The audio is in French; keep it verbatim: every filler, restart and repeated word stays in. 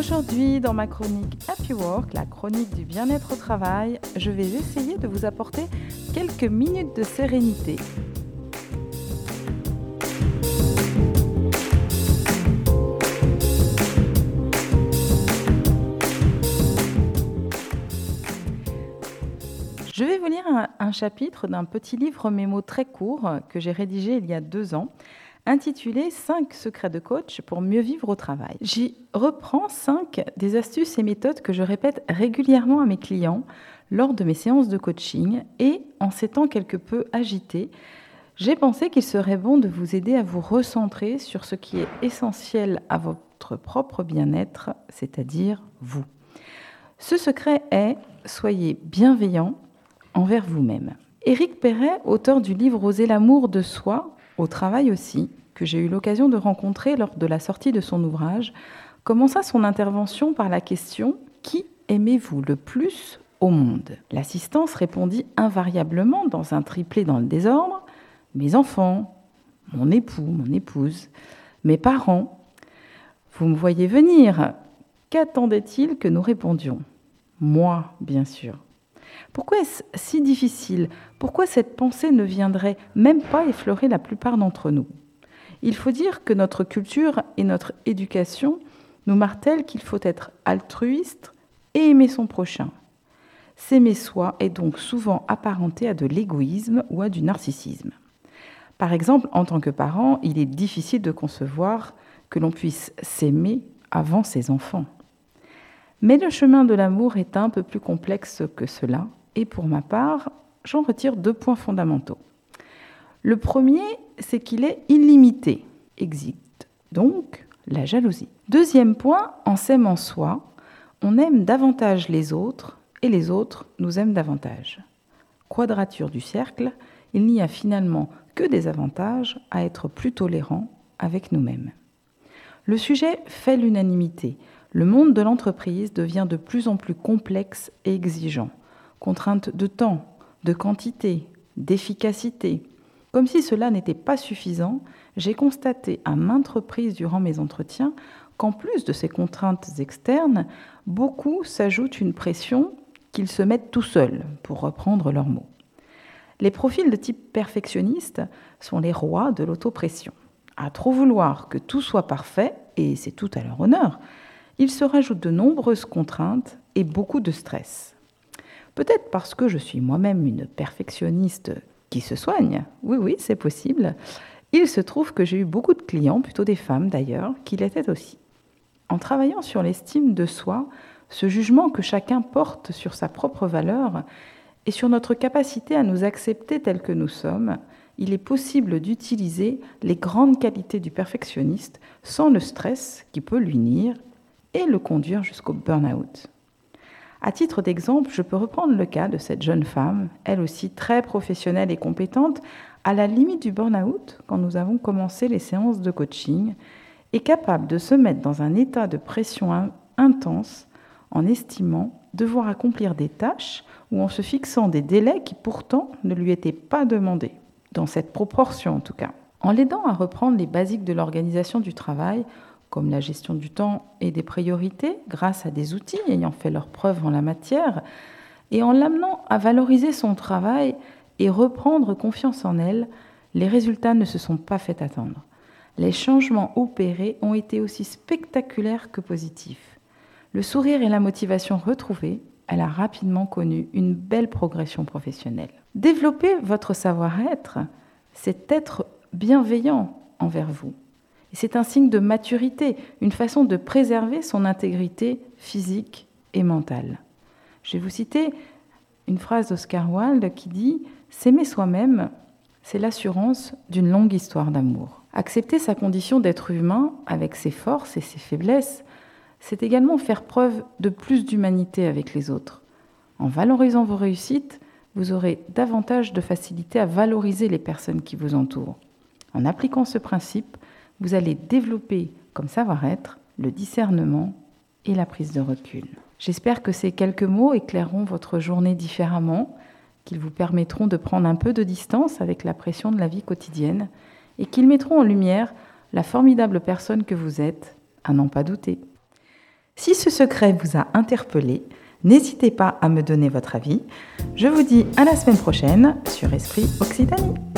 Aujourd'hui, dans ma chronique Happy Work, la chronique du bien-être au travail, je vais essayer de vous apporter quelques minutes de sérénité. Je vais vous lire un, un chapitre d'un petit livre mémo très court que j'ai rédigé il y a deux ans, intitulé cinq secrets de coach pour mieux vivre au travail. J'y reprends cinq des astuces et méthodes que je répète régulièrement à mes clients lors de mes séances de coaching, et en ces temps quelque peu agités, j'ai pensé qu'il serait bon de vous aider à vous recentrer sur ce qui est essentiel à votre propre bien-être, c'est-à-dire vous. Ce secret est « Soyez bienveillant envers vous-même ». Éric Perret, auteur du livre « Oser l'amour de soi », au travail aussi, que j'ai eu l'occasion de rencontrer lors de la sortie de son ouvrage, commença son intervention par la question « Qui aimez-vous le plus au monde ?» L'assistance répondit invariablement dans un triplet dans le désordre « Mes enfants, mon époux, mon épouse, mes parents. » Vous me voyez venir. Qu'attendait-il que nous répondions ? Moi, bien sûr. Pourquoi est-ce si difficile ? Pourquoi cette pensée ne viendrait même pas effleurer la plupart d'entre nous ? Il faut dire que notre culture et notre éducation nous martèlent qu'il faut être altruiste et aimer son prochain. S'aimer soi est donc souvent apparenté à de l'égoïsme ou à du narcissisme. Par exemple, en tant que parent, il est difficile de concevoir que l'on puisse s'aimer avant ses enfants. Mais le chemin de l'amour est un peu plus complexe que cela, et pour ma part, j'en retire deux points fondamentaux. Le premier, c'est qu'il est illimité, existe donc la jalousie. Deuxième point, en s'aimant soi, on aime davantage les autres, et les autres nous aiment davantage. Quadrature du cercle, il n'y a finalement que des avantages à être plus tolérants avec nous-mêmes. Le sujet fait l'unanimité. Le monde de l'entreprise devient de plus en plus complexe et exigeant. Contrainte de temps, de quantité, d'efficacité. Comme si cela n'était pas suffisant, j'ai constaté à maintes reprises durant mes entretiens qu'en plus de ces contraintes externes, beaucoup s'ajoutent une pression qu'ils se mettent tout seuls, pour reprendre leurs mots. Les profils de type perfectionniste sont les rois de l'autopression. À trop vouloir que tout soit parfait, et c'est tout à leur honneur, il se rajoute de nombreuses contraintes et beaucoup de stress. Peut-être parce que je suis moi-même une perfectionniste qui se soigne, oui, oui, c'est possible. Il se trouve que j'ai eu beaucoup de clients, plutôt des femmes d'ailleurs, qui l'étaient aussi. En travaillant sur l'estime de soi, ce jugement que chacun porte sur sa propre valeur et sur notre capacité à nous accepter tels que nous sommes, il est possible d'utiliser les grandes qualités du perfectionniste sans le stress qui peut lui nuire et le conduire jusqu'au burn-out. À titre d'exemple, je peux reprendre le cas de cette jeune femme, elle aussi très professionnelle et compétente, à la limite du burn-out quand nous avons commencé les séances de coaching, et capable de se mettre dans un état de pression in- intense en estimant devoir accomplir des tâches ou en se fixant des délais qui pourtant ne lui étaient pas demandés, dans cette proportion en tout cas. En l'aidant à reprendre les basiques de l'organisation du travail, comme la gestion du temps et des priorités, grâce à des outils ayant fait leur preuve en la matière, et en l'amenant à valoriser son travail et reprendre confiance en elle, les résultats ne se sont pas fait attendre. Les changements opérés ont été aussi spectaculaires que positifs. Le sourire et la motivation retrouvés, elle a rapidement connu une belle progression professionnelle. Développer votre savoir-être, c'est être bienveillant envers vous. Et c'est un signe de maturité, une façon de préserver son intégrité physique et mentale. Je vais vous citer une phrase d'Oscar Wilde qui dit « S'aimer soi-même, c'est l'assurance d'une longue histoire d'amour ». Accepter sa condition d'être humain, avec ses forces et ses faiblesses, c'est également faire preuve de plus d'humanité avec les autres. En valorisant vos réussites, vous aurez davantage de facilité à valoriser les personnes qui vous entourent. En appliquant ce principe, vous allez développer comme savoir-être le discernement et la prise de recul. J'espère que ces quelques mots éclaireront votre journée différemment, qu'ils vous permettront de prendre un peu de distance avec la pression de la vie quotidienne et qu'ils mettront en lumière la formidable personne que vous êtes, à n'en pas douter. Si ce secret vous a interpellé, n'hésitez pas à me donner votre avis. Je vous dis à la semaine prochaine sur Esprit Occitanie.